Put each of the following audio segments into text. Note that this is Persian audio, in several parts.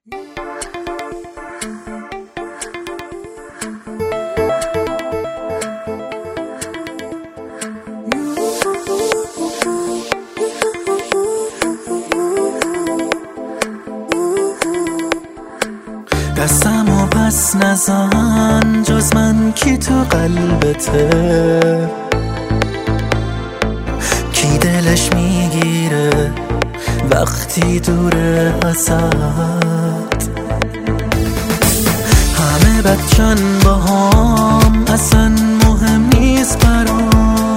دستمو پس نزن، جز من کی تو قلبته؟ کی دلش میگیره وقتی دوره ازت؟ همه بچن با هم، اصلا مهم نیست برام.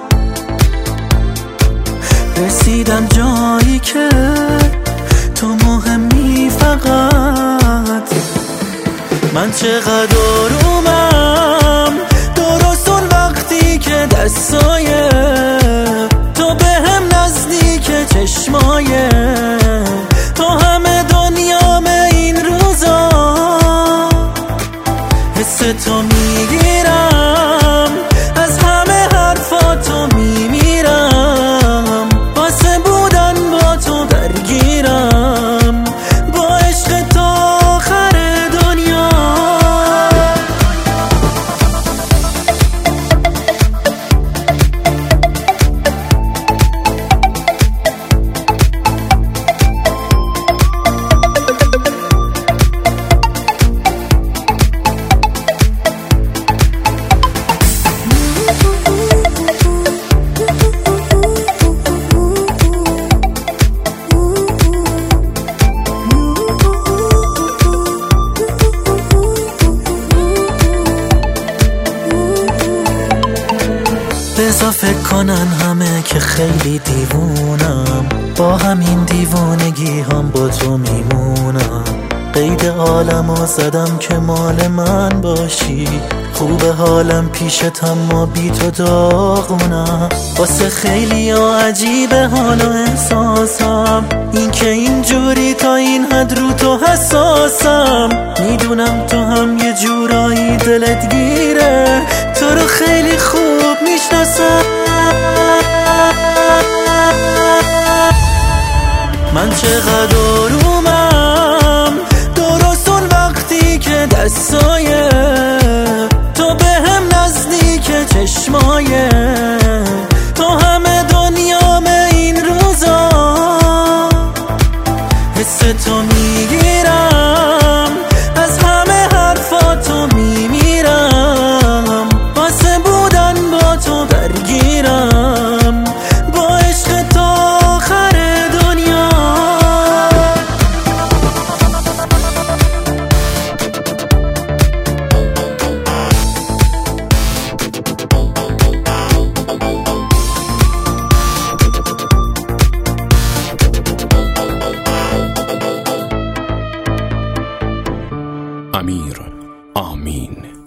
رسیدم جایی که تو مهمی فقط. من چقدر آرومم درست اون وقتی که دستای تو به هم نزدیک، چشمای تو همه دنیام این روزا. حس تو میگیرم، از همه حرفاتو میمیرم، واسه بودن با تو درگیرم، با عشق تو آخر دنیا. بذار فکر کنن همه که خیلی دیوونم، با همین دیوونگی هم با تو میمونم. قید عالمو زدم که مال من باشی، خوب حالم پیشت اما بی تو داغونم. واسه خیلی عجیبه حال و احساسم، این که اینجوری تا این حد رو تو حساسم. میدونم تو هم یه جورایی دلت گیره، تو رو خیلی خوب میشناسم. من چقدر آرومم درست اون وقتی که دستای تو به هم نزدیک، چشمای تو همه دنیام این روزا. حس تو میگیرم، از همه حرفاتو میمیرم، واسه بودن با تو درگیرم، با عشق تو آخر دنیا. امیر آمین.